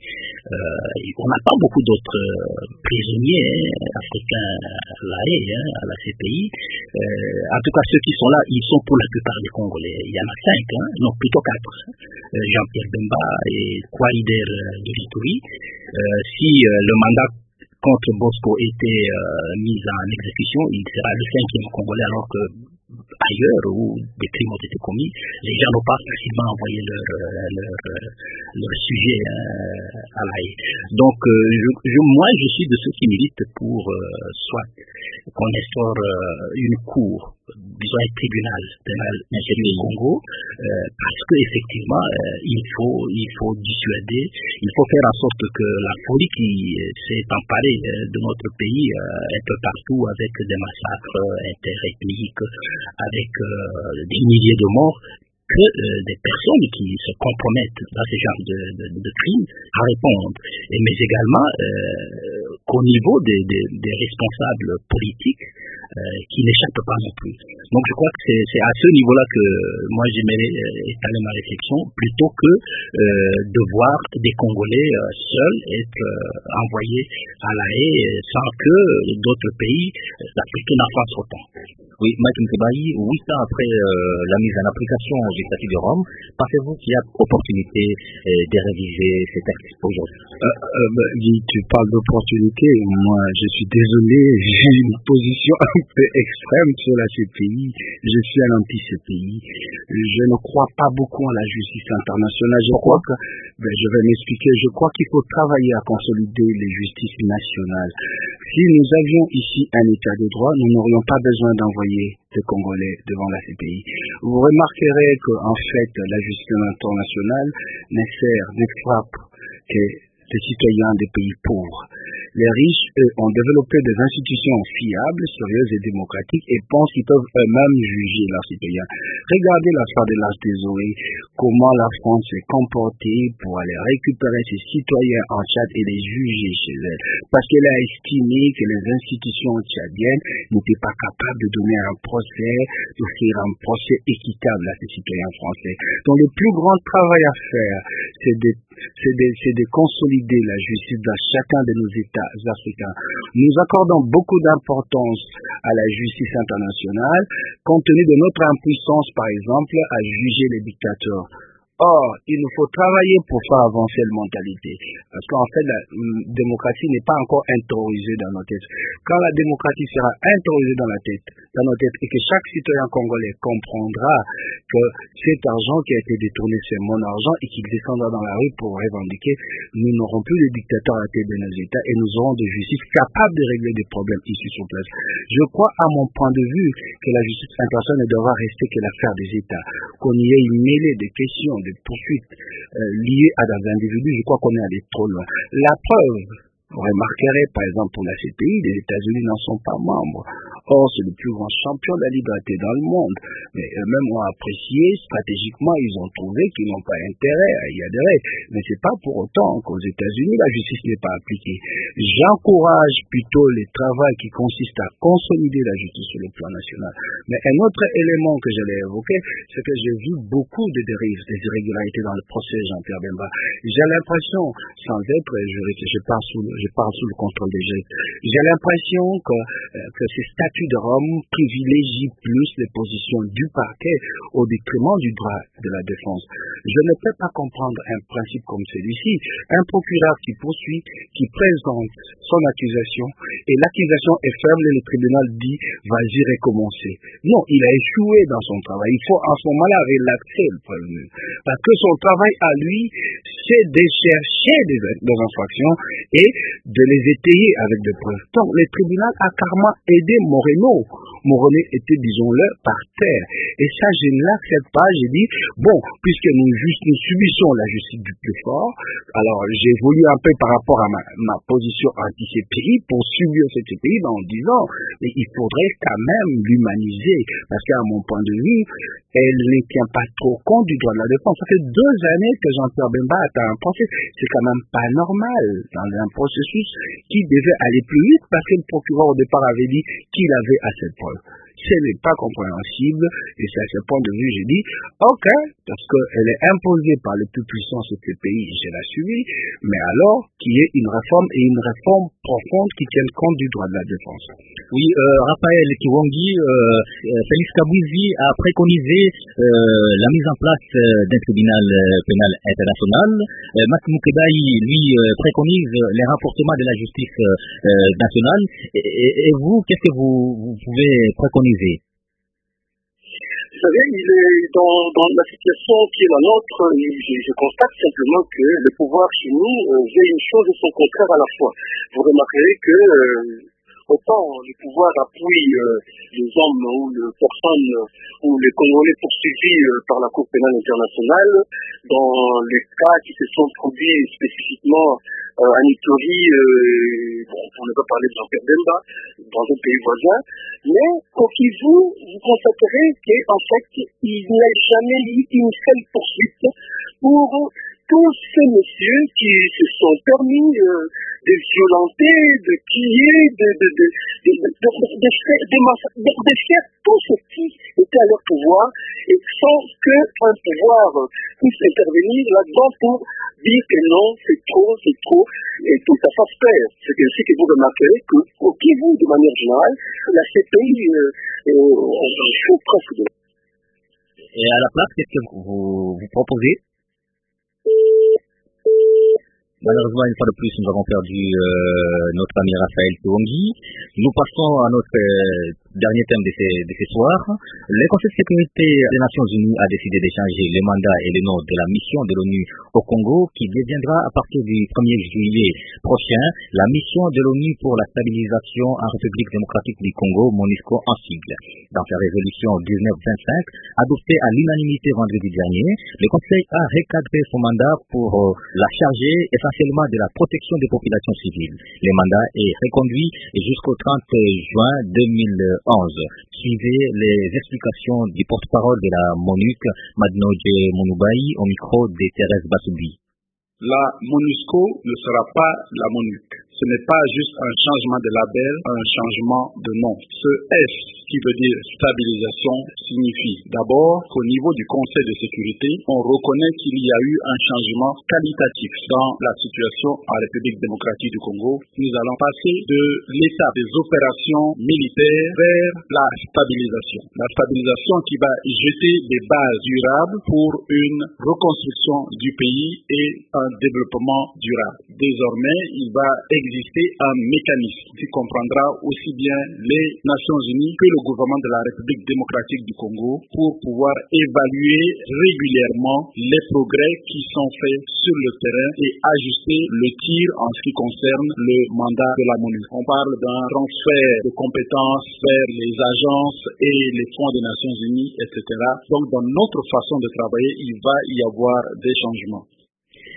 Euh, on n'a pas beaucoup d'autres euh, prisonniers hein, africains à la Haye, hein, à la C P I. Euh, en tout cas, ceux qui sont là, ils sont pour la plupart des Congolais. Il y en a cinq, hein, non, plutôt quatre. Euh, Jean-Pierre Bemba et Kwaider de Lituri. Euh, si euh, le mandat contre Bosco était euh, mis en exécution, il sera le cinquième Congolais, alors que ailleurs où des crimes ont été commis, les gens n'ont pas facilement envoyé leur, leur, leur sujet euh, à la Haye. Donc, euh, je, je, moi, je suis de ceux qui militent pour euh, soit qu'on instaure euh, une cour, disons un tribunal pénal du Congo, euh, parce qu'effectivement, euh, il faut il faut dissuader, il faut faire en sorte que la folie qui s'est emparée euh, de notre pays euh, un peu partout avec des massacres euh, interethniques, avec euh, des milliers de morts, que euh, des personnes qui se compromettent dans ce genre de, de, de crimes à répondre. Et, mais également euh, qu'au niveau des, des, des responsables politiques euh, qui n'échappent pas non plus. Donc je crois que c'est, c'est à ce niveau-là que moi j'aimerais euh, étaler ma réflexion, plutôt que euh, de voir des Congolais euh, seuls être euh, envoyés à la Haye sans que d'autres pays d'Afrique n'en fassent autant. Oui, Mike Nkebayi, huit ans après euh, la mise en application du statut de Rome, pensez-vous qu'il y a opportunité euh, de réviser ces textes aujourd'hui? euh, euh, bah, Tu parles d'opportunité, moi je suis désolé, j'ai une position un peu extrême sur la C P I, je suis un anti-C P I, je ne crois pas beaucoup à la justice internationale, je crois que, ben, je vais m'expliquer, je crois qu'il faut travailler à consolider les justices nationales. Si nous avions ici un état de droit, nous n'aurions pas besoin d'envoyer des Congolais devant la C P I. Vous remarquerez qu'en fait, la justice internationale ne sert, ne frappe que les citoyens des pays pauvres. Les riches, eux, ont développé des institutions fiables, sérieuses et démocratiques et pensent qu'ils peuvent eux-mêmes juger leurs citoyens. Regardez l'affaire de l'Arche des Zoé, comment la France s'est comportée pour aller récupérer ses citoyens en Tchad et les juger chez elle. Parce qu'elle a estimé que les institutions tchadiennes n'étaient pas capables de donner un procès, d'offrir un procès équitable à ces citoyens français. Donc le plus grand travail à faire, c'est de, c'est de, c'est de consolider la justice dans chacun de nos États africains. Nous accordons beaucoup d'importance à la justice internationale, compte tenu de notre impuissance, par exemple, à juger les dictateurs. Or, il nous faut travailler pour faire avancer la mentalité. Parce qu'en fait, la euh, démocratie n'est pas encore intériorisée dans nos têtes. Quand la démocratie sera intériorisée dans la tête, dans nos têtes, et que chaque citoyen congolais comprendra que cet argent qui a été détourné, c'est mon argent, et qu'il descendra dans la rue pour revendiquer, nous n'aurons plus de dictateurs à la tête de nos États, et nous aurons des justices capables de régler des problèmes ici sur place. Je crois, à mon point de vue, que la justice internationale ne devra rester que l'affaire des États. Qu'on y ait une mêlée de questions, de poursuites euh, liées à des individus, je crois qu'on est allé trop loin. La preuve, vous remarquerez par exemple pour la C P I, les États-Unis n'en sont pas membres. Or, c'est le plus grand champion de la liberté dans le monde. Mais eux-mêmes ont apprécié, stratégiquement, ils ont trouvé qu'ils n'ont pas intérêt à y adhérer. Mais c'est pas pour autant qu'aux États-Unis, la justice n'est pas appliquée. J'encourage plutôt le travail qui consiste à consolider la justice sur le plan national. Mais un autre élément que j'allais évoquer, c'est que j'ai vu beaucoup de dérives, des irrégularités dans le procès Jean-Pierre Bemba. J'ai l'impression, sans être juriste, je parle sous, je parle sous le contrôle des juristes, j'ai l'impression que, euh, que ces statuts de Rome privilégient plus les positions du parquet au détriment du droit de la défense. Je ne peux pas comprendre un principe comme celui-ci. Un procureur qui poursuit, qui présente son accusation, et l'accusation est ferme et le tribunal dit « vas-y recommencer ». Non, il a échoué dans son travail. Il faut en ce moment-là relaxer le prévenu. Parce que son travail à lui, c'est de chercher des, des infractions et de les étayer avec des preuves. Donc, le tribunal a carrément aidé Moreno. Moreno était, disons-le, par terre. Et ça, je ne l'accepte pas. J'ai dit, bon, puisque nous, juste, nous subissons la justice du plus fort, alors j'ai évolué un peu par rapport à ma, ma position anti-C P I pour subir cette C P I en disant, mais il faudrait quand même l'humaniser. Parce qu'à mon point de vue, elle ne tient pas trop compte du droit de la défense. Ça fait deux années que Jean-Pierre Bemba a un procès. C'est quand même pas normal dans un processus qui devait aller plus vite parce que le procureur au départ avait dit qu'il avait assez de preuves. Ce n'est pas compréhensible et c'est à ce point de vue j'ai dit ok, parce qu'elle est imposée par les plus puissants de ce pays, je l'ai suivi, mais alors qu'il y ait une réforme et une réforme profonde qui tienne compte du droit de la défense. Oui, euh, Raphaël Kiwangi, euh, Félix Kabouzi a préconisé euh, la mise en place euh, d'un tribunal euh, pénal international. Euh, Max Mukebai, lui, euh, préconise les renforcements de la justice euh, nationale. Et, et, et vous, qu'est-ce que vous, vous pouvez préconiser? Vous savez, il est dans, dans la situation qui est la nôtre, je, je constate simplement que le pouvoir chez nous euh, veut une chose et son contraire à la fois. Vous remarquerez que euh, autant le pouvoir appuie euh, les hommes ou les personnes ou les Congolais poursuivis euh, par la Cour pénale internationale, dans les cas qui se sont produits spécifiquement euh, à Nitori, euh, bon, on ne va pas parler de Jean-Pierre Bemba, dans un pays voisin, mais au Kivu, vous constaterez qu'en fait, il n'y a jamais eu une seule poursuite pour tous ces messieurs qui se sont permis euh, de violenter, de piller, de, de, de, de, de, de, de, faire, de, de, de faire tout ce qui était à leur pouvoir et sans qu'un pouvoir puisse intervenir là-dedans pour dire que non, c'est trop, c'est trop, et tout ça fasse peur. C'est ainsi que vous remarquerez qu'au Kivu, de manière générale, la C P I euh, euh, joue presque de. Et à la place, qu'est-ce que vous, vous proposez? Malheureusement, une fois de plus, nous avons perdu euh, notre ami Raphaël Kiwangi. Nous passons à notre euh, dernier thème de ce, de ce soir. Le Conseil de sécurité des Nations Unies a décidé d'échanger les mandats et les noms de la mission de l'ONU au Congo qui deviendra à partir du premier juillet prochain la mission de l'ONU pour la stabilisation en République démocratique du Congo, MONUSCO en sigle. Dans sa résolution dix-neuf vingt-cinq, adoptée à l'unanimité vendredi dernier, le Conseil a recadré son mandat pour euh, la charger essentiellement de la protection des populations civiles. Le mandat est reconduit jusqu'au trente juin deux mille onze. Suivez les explications du porte-parole de la MONUC, Madnoje Mounoubaï, au micro de Thérèse Bassoubi. La MONUSCO ne sera pas la MONUC. Ce n'est pas juste un changement de label, un changement de nom. Ce S qui veut dire stabilisation signifie d'abord qu'au niveau du Conseil de sécurité, on reconnaît qu'il y a eu un changement qualitatif dans la situation en République démocratique du Congo. Nous allons passer de l'état des opérations militaires vers la stabilisation. La stabilisation qui va jeter des bases durables pour une reconstruction du pays et un développement durable. Désormais, il va exister un mécanisme qui comprendra aussi bien les Nations Unies que le gouvernement de la République démocratique du Congo pour pouvoir évaluer régulièrement les progrès qui sont faits sur le terrain et ajuster le tir en ce qui concerne le mandat de la MONUC. On parle d'un transfert de compétences vers les agences et les fonds des Nations Unies, et cetera. Donc, dans notre façon de travailler, il va y avoir des changements.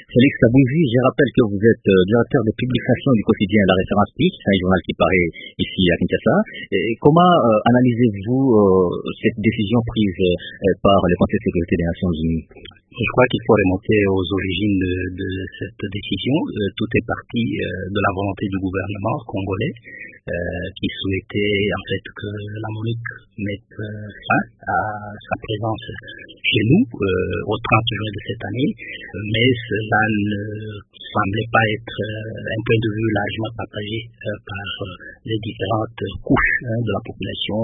Félix Sabouzi, je rappelle que vous êtes directeur de publication du quotidien La Référence Plus, c'est un journal qui paraît ici à Kinshasa. Et comment euh, analysez-vous euh, cette décision prise euh, par le Conseil de sécurité des Nations Unies? Je crois qu'il faut remonter aux origines de, de cette décision. Euh, tout est parti euh, de la volonté du gouvernement congolais euh, qui souhaitait en fait que la MONUC mette euh, fin à sa présence chez nous euh, au trente juin de cette année, mais cela ne semblait pas être euh, un point de vue largement partagé euh, par euh, les différentes couches hein, de la population.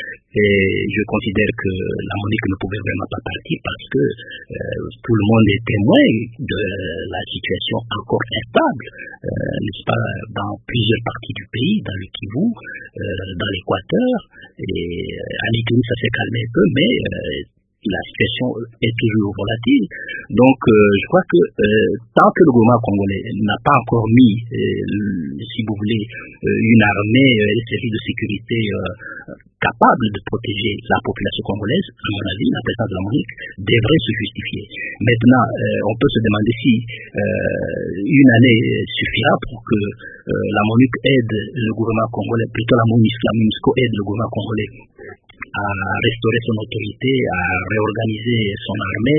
Et je considère que la MONUC ne pouvait vraiment pas partir parce que euh, tout le monde est témoin de la situation encore instable, euh, n'est-ce pas, dans plusieurs parties du pays, dans le Kivu, euh, dans l'Équateur, et à l'Ituri ça s'est calmé un peu, mais euh, la situation est toujours volatile. Donc euh, je crois que euh, tant que le gouvernement congolais n'a pas encore mis, euh, si vous voulez, euh, une armée, euh, une série de sécurité euh, capable de protéger la population congolaise, à mon avis, la présence de la MONUC devrait se justifier. Maintenant, euh, on peut se demander si euh, une année suffira pour que euh, la MONUC aide le gouvernement congolais, plutôt la MONUSCO, la MONUSCO aide le gouvernement congolais à restaurer son autorité, à réorganiser son armée,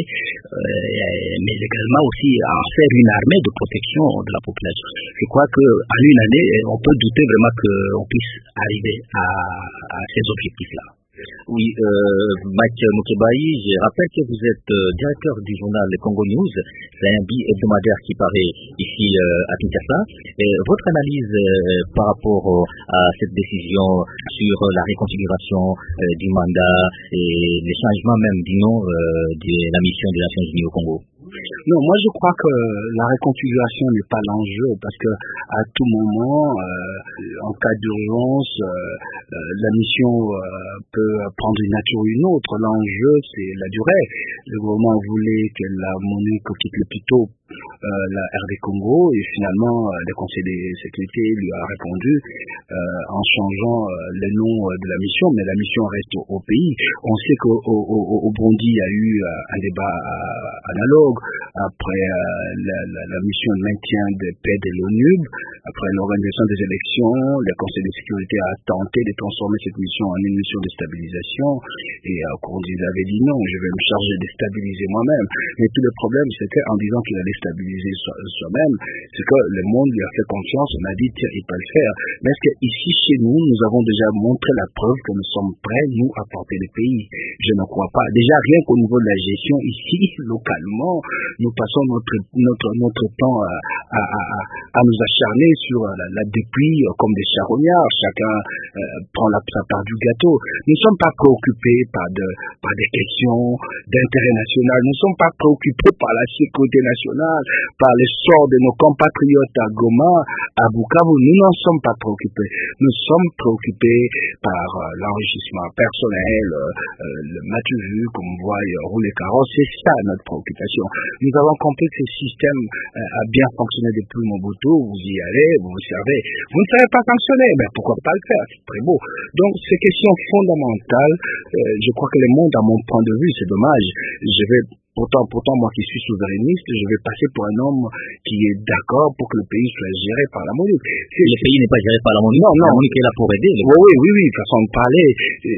euh, mais également aussi à en faire une armée de protection de la population. Je crois qu'en une année, on peut douter vraiment qu'on puisse arriver à, à ces objectifs-là. Oui, euh, Mike Mukebai, je rappelle que vous êtes euh, directeur du journal Congo News, c'est un bi-hebdomadaire qui paraît ici euh, à Kinshasa. Et votre analyse euh, par rapport euh, à cette décision sur euh, la réconfiguration euh, du mandat et les changements même du nom euh, de la mission des Nations Unies au Congo? Non, moi je crois que la réconfiguration n'est pas l'enjeu parce que à tout moment, euh, en cas d'urgence, euh, euh, la mission euh, peut prendre une nature ou une autre. L'enjeu, c'est la durée. Le gouvernement voulait que la MONUC quitte le plus tôt euh, la R D Congo et finalement euh, le Conseil de sécurité lui a répondu euh, en changeant euh, le nom euh, de la mission, mais la mission reste au, au pays. On sait qu'au au, au, au Burundi, il y a eu euh, un débat euh, analogue après euh, la, la, la mission de maintien de paix de l'ONU, après l'organisation des élections, le Conseil de sécurité a tenté de transformer cette mission en une mission de stabilisation et euh, Burundi avait dit non, je vais me charger de stabiliser moi-même. Mais tout le problème, c'était en disant qu'il allait stabiliser soi-même, c'est que le monde lui a fait confiance, on a dit tiens, il peut le faire. Mais est-ce qu'ici, chez nous, nous avons déjà montré la preuve que nous sommes prêts, nous, à porter le pays? Je ne crois pas. Déjà, rien qu'au niveau de la gestion, ici, localement, nous passons notre, notre, notre temps à, à, à, à nous acharner sur la, la dépouille comme des charognards. Chacun euh, prend la, sa part du gâteau. Nous ne sommes pas préoccupés par, de, par des questions d'intérêt national. Nous ne sommes pas préoccupés par la sécurité nationale, par le sort de nos compatriotes à Goma, à Bukavu. Nous n'en sommes pas préoccupés. Nous sommes préoccupés par euh, l'enrichissement personnel, euh, euh, le matu vu, comme on voit, euh, rouler carrosse. C'est ça notre préoccupation. Nous avons compris que ce système euh, a bien fonctionné depuis Mobutu. Vous y allez, vous vous servez. Vous ne savez pas fonctionner, mais pourquoi pas le faire? C'est très beau. Donc, ces questions fondamentales, euh, je crois que le monde, à mon point de vue, c'est dommage. Je vais Pourtant, pourtant, moi qui suis souverainiste, je vais passer pour un homme qui est d'accord pour que le pays soit géré par la MONUC. Le pays n'est pas géré par la MONUC. Non, non. La MONUC est là pour aider. Oui, oui, oui, oui, façon de parler.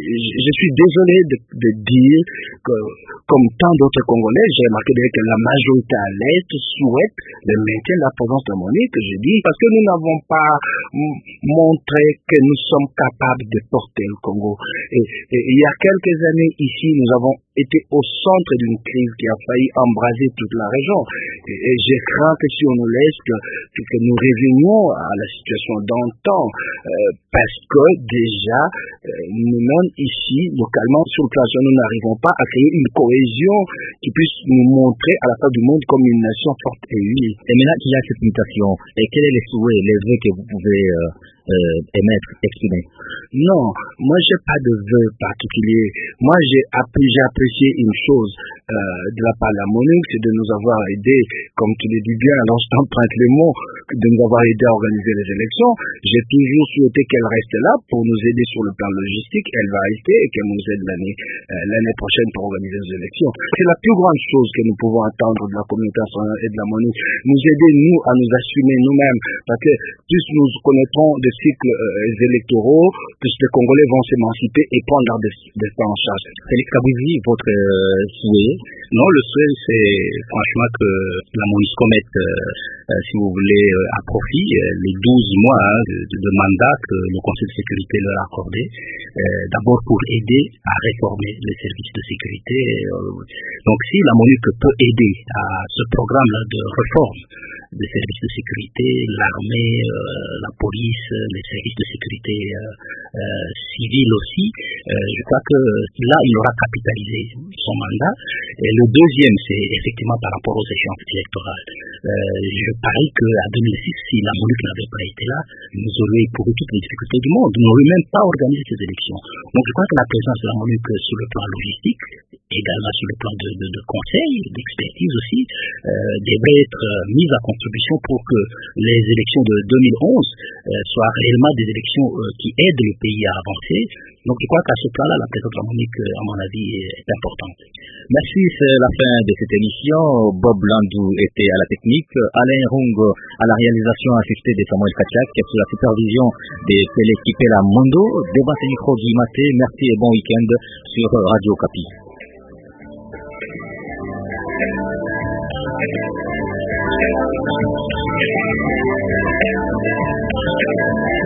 Je suis désolé de, de dire que, comme tant d'autres Congolais, j'ai remarqué que la majorité à l'Est souhaite le maintien de la présence de la MONUC, je dis, parce que nous n'avons pas montré que nous sommes capables de porter le Congo. Et, et il y a quelques années ici, nous avons été au centre d'une crise qui a failli embraser toute la région. Et, et je crains que si on nous laisse, que, que nous revenions à la situation d'antan, euh, parce que déjà, euh, nous-mêmes ici, localement, sur le plan national, nous n'arrivons pas à créer une cohésion qui puisse nous montrer à la face du monde comme une nation forte et unie. Et maintenant qu'il y a cette mutation, et quel est le souhait, les vœux que vous pouvez voulez euh, euh, émettre, exprimer? Non, moi j'ai pas de vœu particulier. Moi j'ai appris, j'ai apprécié une chose euh, de la part de la MONUC, c'est de nous avoir aidé, comme tu le dis bien, alors je t'emprunte les mots, de nous avoir aidé à organiser les élections. J'ai toujours souhaité qu'elle reste là pour nous aider sur le plan logistique. Elle va rester et qu'elle nous aide l'année euh, l'année prochaine pour organiser les élections. C'est la plus grande chose que nous pouvons attendre de la communauté internationale et de la MONUC. Nous aider, nous, à nous assumer nous-mêmes. Parce que plus nous connaîtrons des cycles euh, électoraux, plus les Congolais vont s'émanciper et prendre leur destin en charge. Félix Kabouzi, votre euh, souhait? Non, le souhait, c'est franchement que la MONUSCO mette, euh, euh, si vous voulez, euh, à profit euh, les douze mois hein, de, de mandat que le Conseil de sécurité leur a accordé, euh, d'abord pour aider à réformer les services de sécurité. Euh, donc si la MONUC peut aider à ce programme-là de réforme des services de sécurité, l'armée, euh, la police, les services de sécurité euh, euh, civile aussi, euh, je crois que là, il aura capitalisé son mandat. Et le deuxième, c'est effectivement par rapport aux échéances électorales. Euh, je parie qu'à deux mille six, si la MONUC n'avait pas été là, nous aurions éprouvé toutes les difficultés du monde. Nous n'aurions même pas organisé ces élections. Donc je crois que la présence de la MONUC sur le plan logistique, également sur le plan de, de, de conseil, d'expertise aussi, euh, devrait être euh, mise à contribution pour que les élections de deux mille onze euh, soient réellement des élections euh, qui aident le pays à avancer. Donc je crois qu'à ce plan-là, la présence de la MONUC, à mon avis, est importante. Merci, c'est la fin de cette émission. Bob Landou était à la technique, Alain Rungo à la réalisation assistée de Samuel Kachak, sous la supervision de Peleki Pela Mondo. Devant ce micro Guy Maté, merci et bon week-end sur Radio Kapi. Thank you.